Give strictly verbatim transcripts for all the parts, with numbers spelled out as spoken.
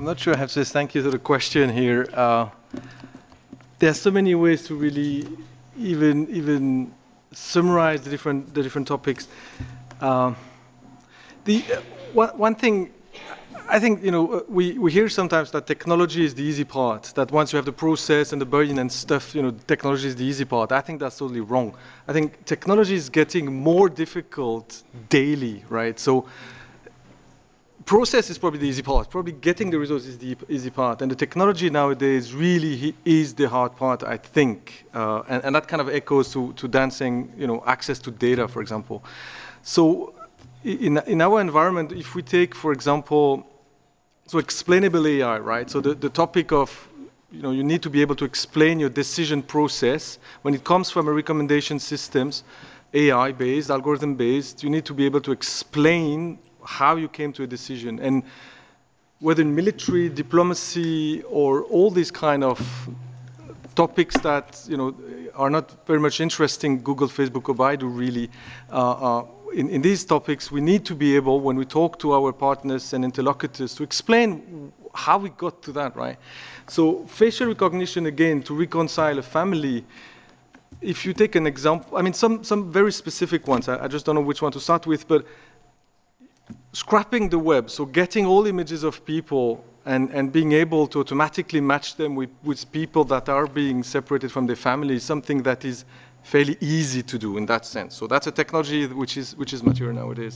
I'm not sure I have to say thank you to the question here. Uh, there are so many ways to really even even summarize the different the different topics. Um, the uh, one one thing I think, you know, uh, we, we hear sometimes that technology is the easy part, that once you have the process and the burden and stuff, you know, technology is the easy part. I think that's totally wrong. I think technology is getting more difficult daily, right? So process is probably the easy part. Probably getting the results is the easy part. And the technology nowadays really is the hard part, I think. Uh, and, and that kind of echoes to, to dancing, you know, access to data, for example. So in, in our environment, if we take, for example, so explainable A I, right? So the, the topic of, you know, you need to be able to explain your decision process. When it comes from a recommendation systems, A I-based, algorithm-based, you need to be able to explain how you came to a decision. And whether in military, diplomacy, or all these kind of topics that, you know, are not very much interesting, Google, Facebook, or Baidu really, uh, uh, in, in these topics, we need to be able, when we talk to our partners and interlocutors, to explain how we got to that, right? So facial recognition, again, to reconcile a family, if you take an example, I mean, some, some very specific ones, I, I just don't know which one to start with, but scrapping the web, so getting all images of people and, and being able to automatically match them with, with people that are being separated from their family is something that is fairly easy to do in that sense. So that's a technology which is, which is mature nowadays.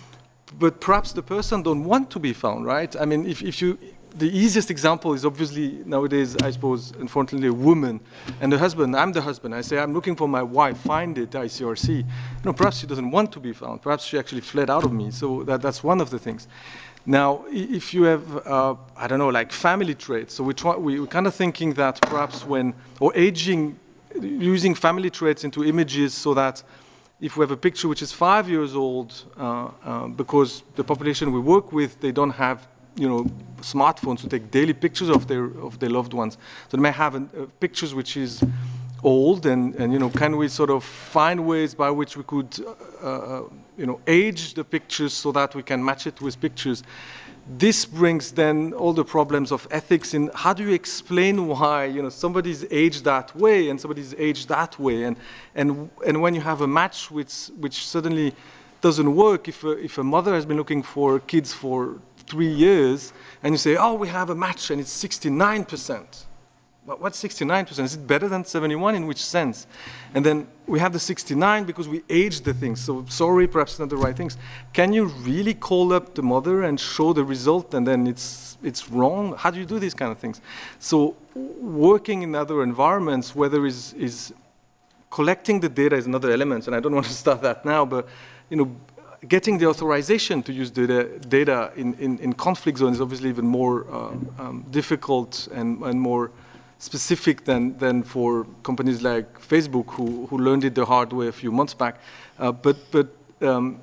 But perhaps the person don't want to be found, right? I mean, if, if you, the easiest example is obviously nowadays, I suppose, unfortunately, a woman and the husband. I'm the husband. I say, I'm looking for my wife. Find it, I C R C. You know, perhaps she doesn't want to be found. Perhaps she actually fled out of me. So that, that's one of the things. Now, if you have, uh, I don't know, like family traits. So we try, we, we're kind of thinking that perhaps when, or aging, using family traits into images so that if we have a picture which is five years old, uh, uh, because the population we work with, they don't have, you know, smartphones to take daily pictures of their of their loved ones. So they may have an, uh, pictures which is old, and, and you know, can we sort of find ways by which we could, uh, uh, you know, age the pictures so that we can match it with pictures. This brings then all the problems of ethics in how do you explain why, you know, somebody's aged that way and somebody's aged that way, and and and when you have a match which which suddenly doesn't work, if a, if a mother has been looking for kids for three years and you say, oh, we have a match and it's sixty-nine percent. But what's sixty-nine percent? Is it better than seventy-one? In which sense? And then we have the sixty-nine because we aged the things. So sorry, perhaps not the right things. Can you really call up the mother and show the result and then it's it's wrong? How do you do these kind of things? So working in other environments, whether is is collecting the data is another element, and I don't want to start that now, but you know, getting the authorization to use data, data in, in, in conflict zones is obviously even more uh, um, difficult and, and more specific than, than for companies like Facebook, who, who learned it the hard way a few months back. Uh, but but um,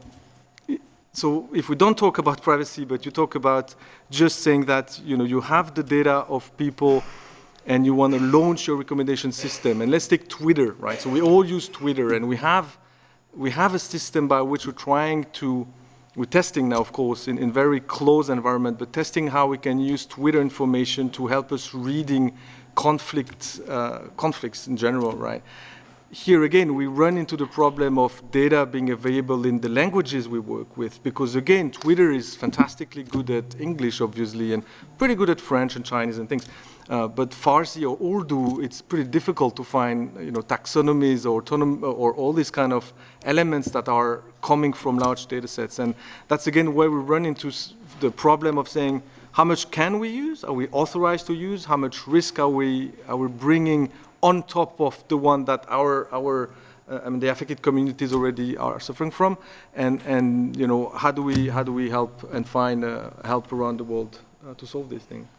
so if we don't talk about privacy, but you talk about just saying that, you know, you have the data of people and you want to launch your recommendation system. And let's take Twitter, right? So we all use Twitter, and we have we have a system by which we're trying to, we're testing now, of course, in, in very close environment, but testing how we can use Twitter information to help us reading conflict, uh, conflicts in general, right? Here again, we run into the problem of data being available in the languages we work with, because again, Twitter is fantastically good at English, obviously, and pretty good at French and Chinese and things. Uh, but Farsi or Urdu, it's pretty difficult to find, you know, taxonomies or, or all these kind of elements that are coming from large data sets. And that's again where we run into the problem of saying, how much can we use? Are we authorized to use? How much risk are we, are we bringing on top of the one that our, our uh, I mean, the affected communities already are suffering from? And, and you know, how do we, how do we help and find uh, help around the world uh, to solve this thing?